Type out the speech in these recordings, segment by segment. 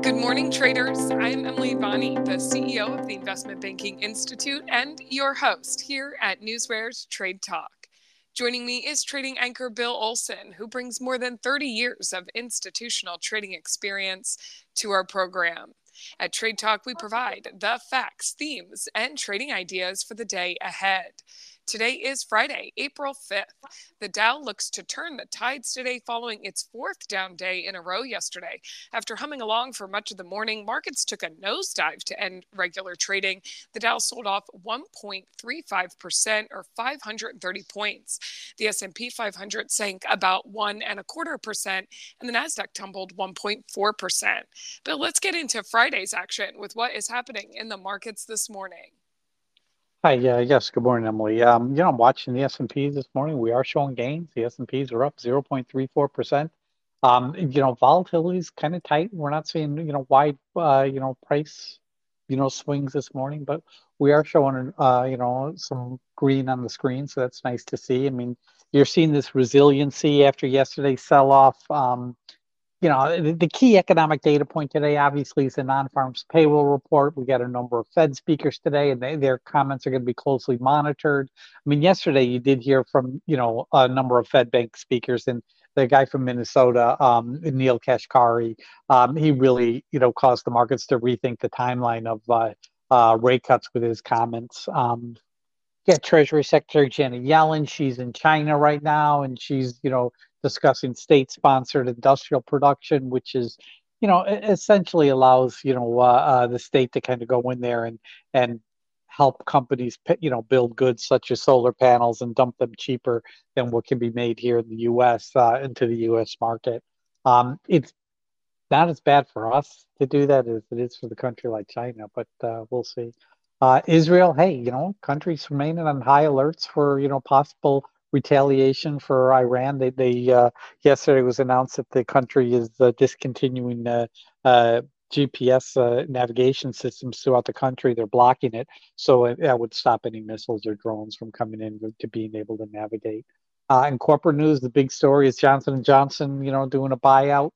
Good morning, traders. I'm Emily Bonney, the CEO of the Investment Banking Institute and your host here at Newsware's Trade Talk. Joining me is trading anchor Bill Olson, who brings more than 30 years of institutional trading experience to our program. At Trade Talk, we provide the facts, themes, and trading ideas for the day ahead. Today is Friday, April 5th. The Dow looks to turn the tides today following its fourth down day in a row yesterday. After humming along for much of the morning, markets took a nosedive to end regular trading. The Dow sold off 1.35% or 530 points. The S&P 500 sank about 1.25%, and the Nasdaq tumbled 1.4%. But let's get into Friday's action with what is happening in the markets this morning. Hi, yes, good morning, Emily. I'm watching the S&Ps this morning. We are showing gains. The S&Ps are up 0.34%. Volatility is kind of tight. We're not seeing, wide, price, swings this morning, but we are showing, some green on the screen. So that's nice to see. I mean, you're seeing this resiliency after yesterday's sell-off. The key economic data point today, obviously, is the non-farms payroll report. We got a number of Fed speakers today, and their comments are going to be closely monitored. I mean, yesterday you did hear from, a number of Fed bank speakers, and the guy from Minnesota, Neel Kashkari, he really, caused the markets to rethink the timeline of rate cuts with his comments. Treasury Secretary Janet Yellen, she's in China right now, and she's, discussing state-sponsored industrial production, which is, essentially allows, the state to kind of go in there and help companies, build goods such as solar panels and dump them cheaper than what can be made here in the U.S. Into the U.S. market. It's not as bad for us to do that as it is for the country like China, but we'll see. Israel, hey, countries remaining on high alerts for, possible retaliation for Iran. They yesterday was announced that the country is discontinuing GPS navigation systems throughout the country. They're blocking it, so that would stop any missiles or drones from coming in to being able to navigate. In corporate news, the big story is Johnson & Johnson, doing a buyout.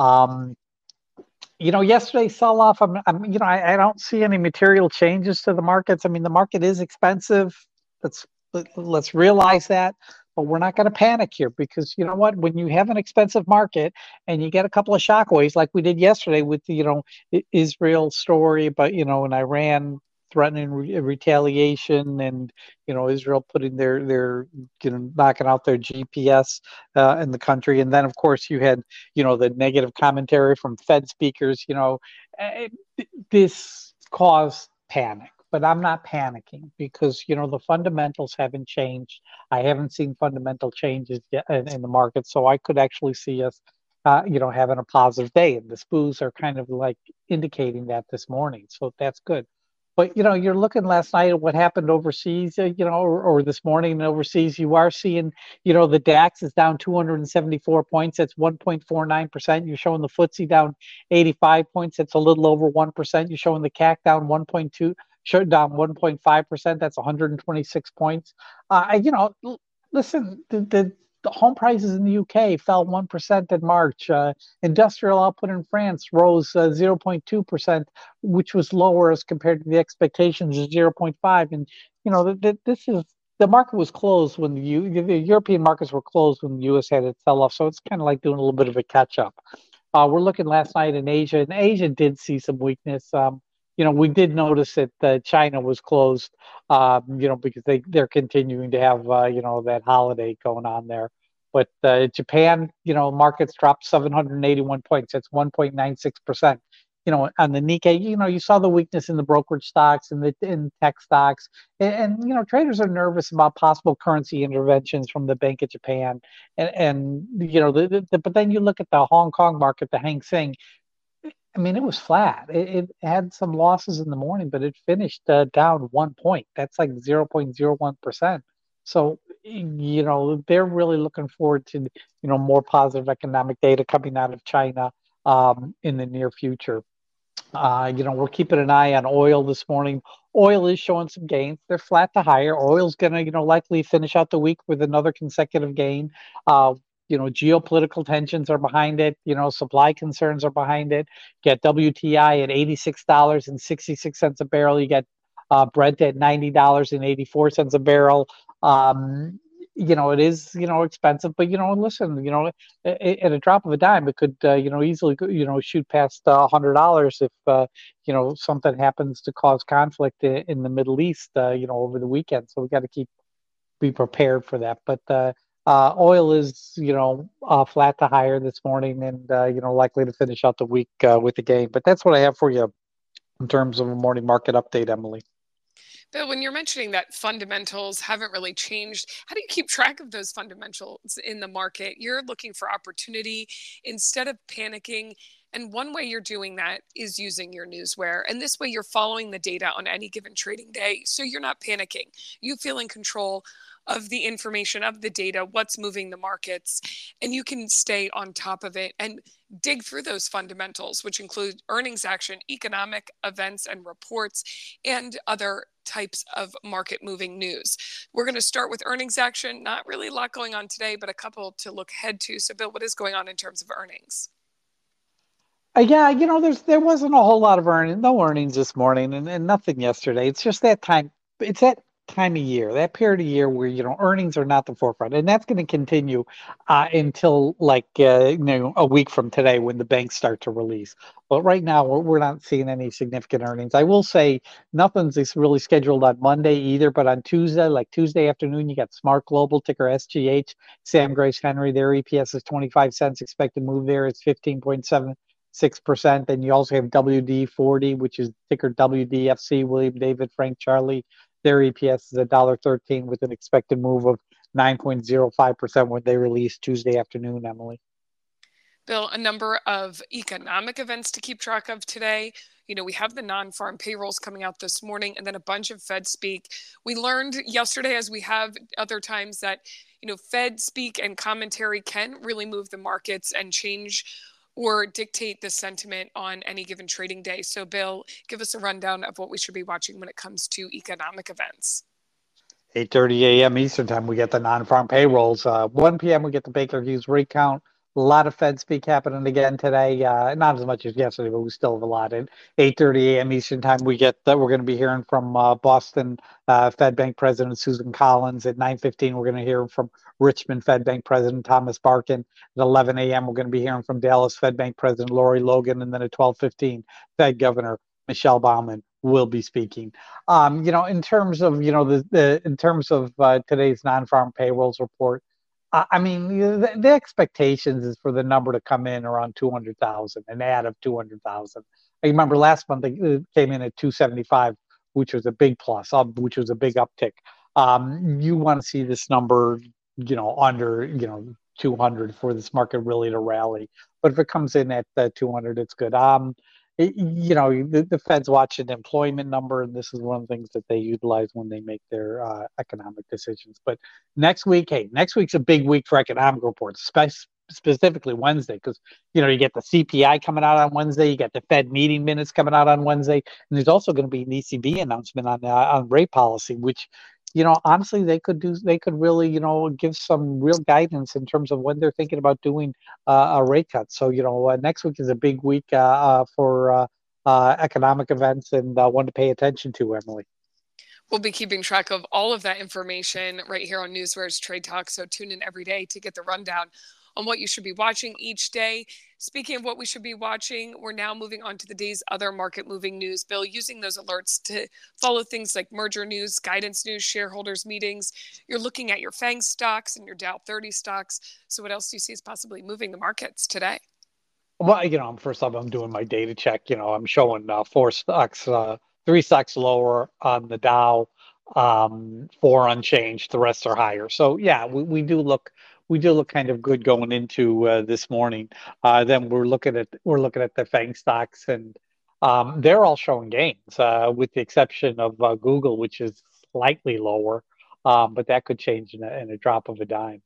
Yesterday's sell-off, I don't see any material changes to the markets. I mean, the market is expensive. Let's realize that, but we're not going to panic here, because you know what? When you have an expensive market and you get a couple of shockwaves like we did yesterday with the, Israel story, but, and Iran threatening retaliation, and, Israel putting their knocking out their GPS in the country. And then, of course, you had, the negative commentary from Fed speakers, this caused panic. But I'm not panicking, because, the fundamentals haven't changed. I haven't seen fundamental changes yet in the market. So I could actually see us, having a positive day. And the SPOs are kind of like indicating that this morning. So that's good. But, you're looking last night at what happened overseas, or this morning overseas. You are seeing, the DAX is down 274 points. That's 1.49%. You're showing the FTSE down 85 points. That's a little over 1%. You're showing the CAC down 1.2. Down 1.5%. That's 126 points. Listen, the home prices in the UK fell 1% in March. Industrial output in France rose 0.2%, which was lower as compared to the expectations of 0.5. And this is, the market was closed when the European markets were closed when the US had its sell-off. So it's kind of like doing a little bit of a catch-up. We're looking last night in Asia, and Asia did see some weakness. We did notice that China was closed, because they're continuing to have, that holiday going on there. But Japan, markets dropped 781 points. That's 1.96%. On the Nikkei, you saw the weakness in the brokerage stocks and in tech stocks. And traders are nervous about possible currency interventions from the Bank of Japan. And but then you look at the Hong Kong market, the Hang Seng. I mean, it was flat. It had some losses in the morning, but it finished down 1 point. That's like 0.01%. So, they're really looking forward to, more positive economic data coming out of China in the near future. We're keeping an eye on oil this morning. Oil is showing some gains. They're flat to higher. Oil's going to, likely finish out the week with another consecutive gain. geopolitical tensions are behind it. Supply concerns are behind it. Get WTI at $86.66 a barrel. You get Brent at $90.84 a barrel. It is, expensive, but, listen, at a drop of a dime, it could, easily, shoot past $100 if, something happens to cause conflict in the Middle East, over the weekend. So we got to be prepared for that. But oil is, flat to higher this morning and, likely to finish out the week with a gain. But that's what I have for you in terms of a morning market update, Emily. Bill, when you're mentioning that fundamentals haven't really changed, how do you keep track of those fundamentals in the market? You're looking for opportunity instead of panicking. And one way you're doing that is using your Newsware. And this way you're following the data on any given trading day. So you're not panicking. You feel in control of the information, of the data, what's moving the markets, and you can stay on top of it and dig through those fundamentals, which include earnings action, economic events and reports, and other types of market moving news. We're going to start with earnings action. Not really a lot going on today, but a couple to look ahead to. So, Bill, what is going on in terms of earnings? Yeah, there wasn't a whole lot of no earnings this morning, and nothing yesterday. It's just that time. It's that time of year, that period of year where earnings are not the forefront, and that's going to continue until like a week from today when the banks start to release. But right now, we're not seeing any significant earnings. I will say nothing's really scheduled on Monday either, but on Tuesday, like Tuesday afternoon, you got Smart Global, ticker SGH, Sam Grace Henry. Their EPS is 25 cents. Expected move there is 15.76%. And you also have WD40, which is ticker WDFC, William David Frank Charlie. Their EPS is $1.13 with an expected move of 9.05% when they release Tuesday afternoon, Emily. Bill, a number of economic events to keep track of today. We have the non-farm payrolls coming out this morning and then a bunch of Fed speak. We learned yesterday, as we have other times, that, Fed speak and commentary can really move the markets and change or dictate the sentiment on any given trading day. So, Bill, give us a rundown of what we should be watching when it comes to economic events. 8:30 a.m. Eastern time, we get the non-farm payrolls. 1 p.m. we get the Baker Hughes rig count. A lot of Fed speak happening again today. Not as much as yesterday, but we still have a lot. At 8:30 a.m. Eastern time, we get that we're going to be hearing from Boston Fed Bank President Susan Collins. At 9:15, we're going to hear from Richmond Fed Bank President Thomas Barkin. At 11 a.m., we're going to be hearing from Dallas Fed Bank President Lori Logan. And then at 12:15, Fed Governor Michelle Baumann will be speaking. In terms of today's non-farm payrolls report, I mean, the expectations is for the number to come in around 200,000, an add of 200,000. I remember last month it came in at 275, which was a big plus, which was a big uptick. You want to see this number, under 200 for this market really to rally. But if it comes in at 200, it's good. The Fed's watching the employment number, and this is one of the things that they utilize when they make their economic decisions. But next week's a big week for economic reports, specifically Wednesday, because you get the CPI coming out on Wednesday, you got the Fed meeting minutes coming out on Wednesday, and there's also going to be an ECB announcement on rate policy, which honestly, they could really, give some real guidance in terms of when they're thinking about doing a rate cut. So, next week is a big week for economic events and one to pay attention to, Emily. We'll be keeping track of all of that information right here on Newsware's Trade Talk. So tune in every day to get the rundown on what you should be watching each day. Speaking of what we should be watching, we're now moving on to the day's other market moving news. Bill, using those alerts to follow things like merger news, guidance news, shareholders meetings. You're looking at your FANG stocks and your Dow 30 stocks. So what else do you see is possibly moving the markets today? Well, first off, I'm doing my data check. I'm showing 4 stocks, 3 stocks lower on the Dow, 4 unchanged. The rest are higher. So yeah, we do look kind of good going into this morning. Then we're looking at the FANG stocks, and they're all showing gains, with the exception of Google, which is slightly lower, but that could change in a drop of a dime.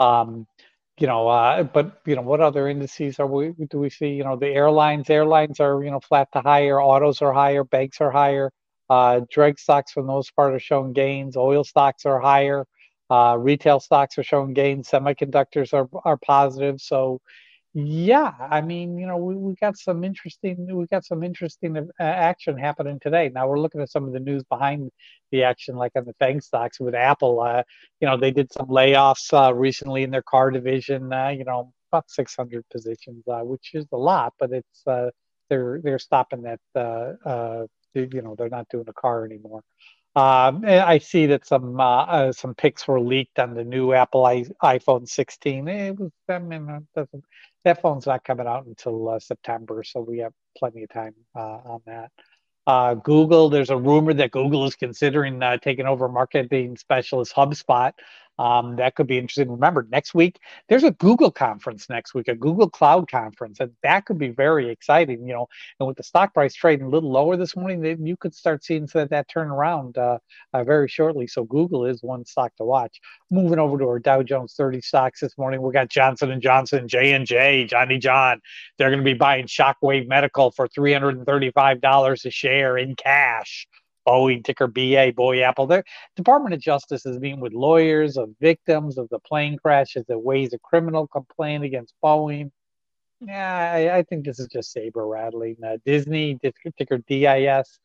What other indices do we see? The airlines are flat to higher, autos are higher, banks are higher. Dreg stocks for the most part are showing gains. Oil stocks are higher. Retail stocks are showing gains. Semiconductors are positive. So yeah, I mean, we got some interesting action happening today. Now we're looking at some of the news behind the action, like on the FANG stocks with Apple. They did some layoffs recently in their car division. About 600 positions, which is a lot, but it's they're stopping that. They're not doing a car anymore. I see that some pics were leaked on the new Apple iPhone 16. It doesn't that phone's not coming out until September, so we have plenty of time on that. Google, there's a rumor that Google is considering taking over marketing specialist HubSpot. That could be interesting. Remember, next week, there's a Google conference next week, a Google Cloud conference, and that could be very exciting, And with the stock price trading a little lower this morning, you could start seeing that turn around very shortly. So Google is one stock to watch. Moving over to our Dow Jones 30 stocks this morning, we got Johnson & Johnson, J&J, Johnny John. They're going to be buying Shockwave Medical for $335 a share in cash. Boeing, ticker BA, Boy Apple. The Department of Justice is meeting with lawyers of victims of the plane crashes that weighs a criminal complaint against Boeing. Yeah, I think this is just saber rattling. Disney, ticker DIS.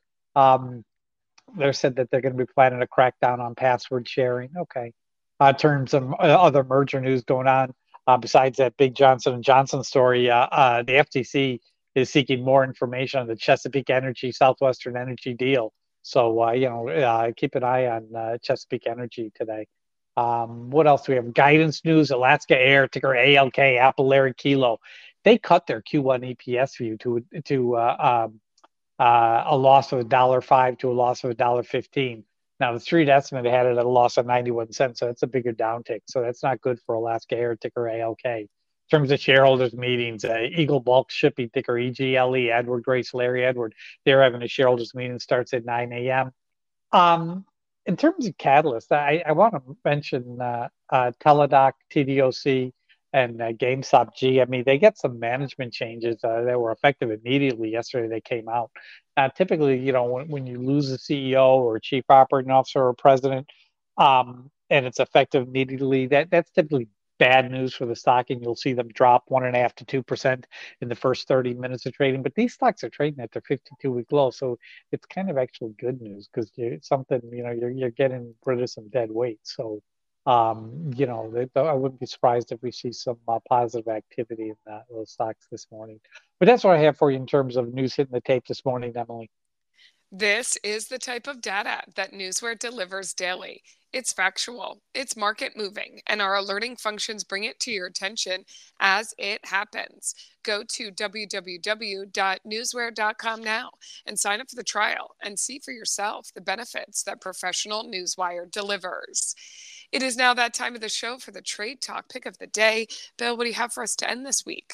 They said that they're going to be planning a crackdown on password sharing. Okay. Terms of other merger news going on. Besides that big Johnson & Johnson story, the FTC is seeking more information on the Chesapeake Energy, Southwestern Energy deal. So, keep an eye on Chesapeake Energy today. What else do we have? Guidance news, Alaska Air, ticker ALK, Apple Larry Kilo. They cut their Q1 EPS view to a loss of $1.05 to a loss of $1.15. Now, the street estimate had it at a loss of 91 cents, so that's a bigger downtick. So that's not good for Alaska Air, ticker ALK. In terms of shareholders meetings, Eagle Bulk Shipping, ticker EGLE, Edward Grace, Larry Edward, they're having a shareholders meeting, starts at 9 a.m. In terms of catalyst, I want to mention Teladoc, TDOC, and GameStop G. I mean, they get some management changes that were effective immediately yesterday. They came out. Typically, when you lose a CEO or a chief operating officer or president, and it's effective immediately, that's typically bad news for the stock, and you'll see them drop 1.5% to 2% in the first 30 minutes of trading. But these stocks are trading at their 52-week low, so it's kind of actually good news because you're getting rid of some dead weight. So I wouldn't be surprised if we see some positive activity in those stocks this morning. But that's what I have for you in terms of news hitting the tape this morning, Emily. This is the type of data that Newsware delivers daily. It's factual, it's market moving, and our alerting functions bring it to your attention as it happens. Go to www.newsware.com now and sign up for the trial and see for yourself the benefits that professional Newswire delivers. It is now that time of the show for the Trade Talk pick of the day. Bill, what do you have for us to end this week?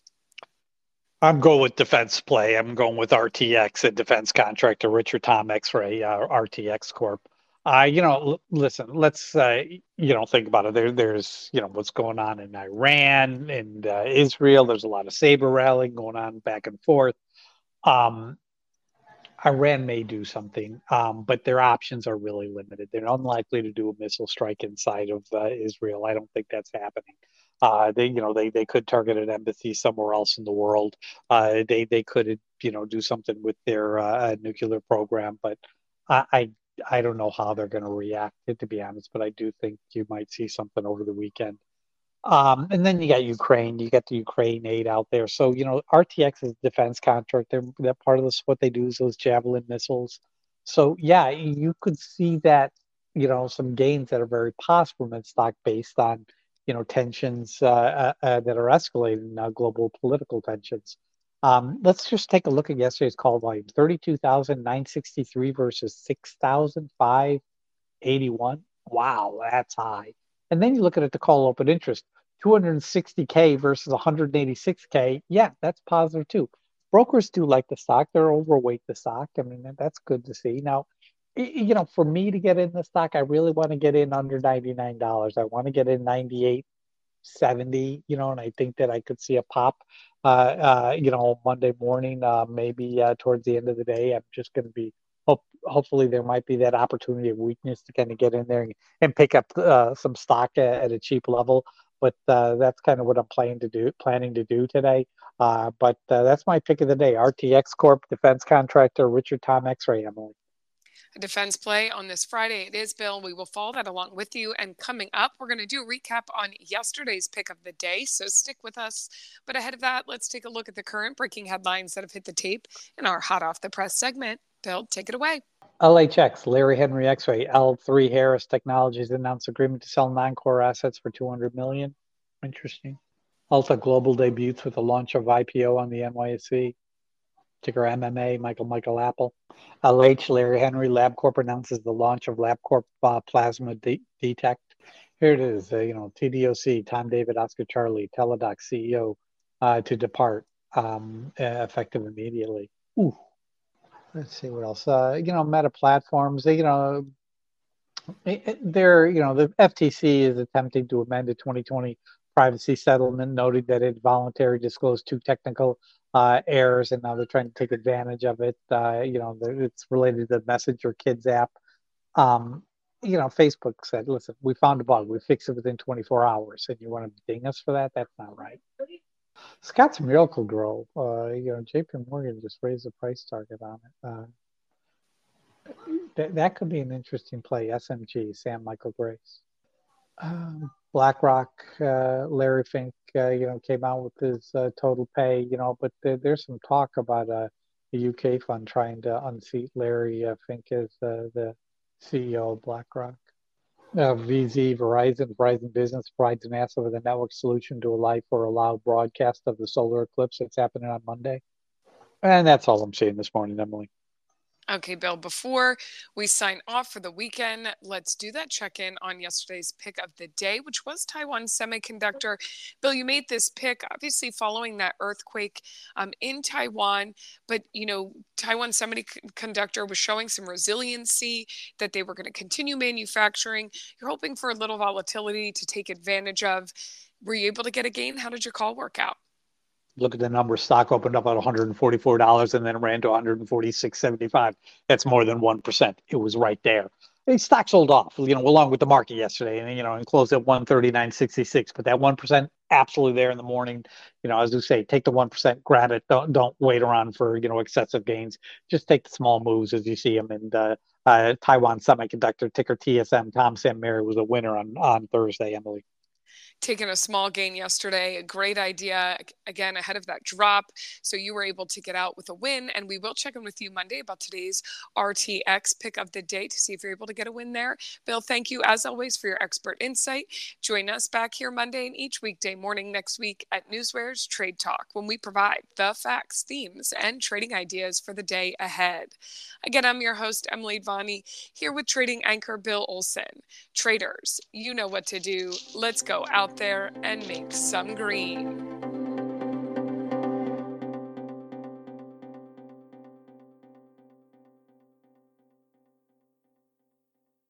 I'm going with defense play. I'm going with RTX, a defense contractor, Richard Tom X-Ray, RTX Corp. Listen, let's, think about it. There's, what's going on in Iran and Israel. There's a lot of saber rattling going on back and forth. Iran may do something, but their options are really limited. They're unlikely to do a missile strike inside of Israel. I don't think that's happening. They could target an embassy somewhere else in the world. They could do something with their nuclear program, but I don't know how they're going to react, to be honest. But I do think you might see something over the weekend. And then you got Ukraine, you got the Ukraine aid out there. So, RTX is a defense contractor. That part of this, what they do is those Javelin missiles. So, yeah, you could see that, some gains that are very possible in that stock based on, tensions that are escalating now, global political tensions. Let's just take a look at yesterday's call volume, 32,963 versus 6,581. Wow, that's high. And then you look at it, the call open interest, 260K versus 186K. Yeah, that's positive too. Brokers do like the stock. They're overweight the stock. I mean, that's good to see. Now, for me to get in the stock, I really want to get in under $99. I want to get in 98.70, and I think that I could see a pop, Monday morning, maybe towards the end of the day. I'm just going to be Hopefully there might be that opportunity of weakness to kind of get in there and pick up some stock at a cheap level. But that's kind of what I'm planning to do today. But that's my pick of the day. RTX Corp, defense contractor, Richard Tom X-Ray, Emily. A defense play on this Friday. It is, Bill. We will follow that along with you. And coming up, we're going to do a recap on yesterday's pick of the day. So stick with us. But ahead of that, let's take a look at the current breaking headlines that have hit the tape in our hot off the press segment. Bill, take it away. LHX, Larry Henry X-Ray, L3Harris Technologies announced agreement to sell non-core assets for $200 million. Interesting. Alta Global debuts with the launch of IPO on the NYSE. Ticker MMA, Michael Apple. LH, Larry Henry, LabCorp announces the launch of LabCorp Plasma Detect. Here it is, TDOC, Tom David, Oscar Charlie, Teladoc CEO to depart effective immediately. Ooh. Let's see what else. Meta Platforms, the FTC is attempting to amend the 2020 privacy settlement, noting that it voluntarily disclosed 2 technical errors, and now they're trying to take advantage of it. It's related to the Messenger Kids app. Facebook said, listen, we found a bug. We fixed it within 24 hours, and you want to ding us for that? That's not right. Scott's Miracle-Gro, JP Morgan just raised the price target on it. That could be an interesting play. SMG, Sam Michael Grace. BlackRock, Larry Fink, came out with his total pay, but there's some talk about a UK fund trying to unseat Larry Fink as the CEO of BlackRock. Verizon Business provides NASA with a network solution to allow broadcast of the solar eclipse that's happening on Monday. And that's all I'm seeing this morning, Emily. Okay, Bill, before we sign off for the weekend, let's do that check-in on yesterday's pick of the day, which was Taiwan Semiconductor. Bill, you made this pick, obviously following that earthquake in Taiwan, but, Taiwan Semiconductor was showing some resiliency, that they were going to continue manufacturing. You're hoping for a little volatility to take advantage of. Were you able to get a gain? How did your call work out? Look at the numbers. Stock opened up at $144 and then ran to $146.75. That's more than 1%. It was right there. The stock sold off, along with the market yesterday, and closed at 139.66. But that 1% absolutely there in the morning. As you say, take the 1%, grab it. Don't wait around for excessive gains. Just take the small moves as you see them. And Taiwan Semiconductor, ticker TSM, Tom Sam Mary was a winner on Thursday, Emily. Taking a small gain yesterday, a great idea, again, ahead of that drop. So you were able to get out with a win, and we will check in with you Monday about today's RTX pick of the day to see if you're able to get a win there. Bill, thank you as always for your expert insight. Join us back here Monday and each weekday morning next week at Newsware's Trade Talk, when we provide the facts, themes, and trading ideas for the day ahead. Again, I'm your host, Emily Vani, here with trading anchor Bill Olson. Traders, you know what to do. Let's go out there and make some green.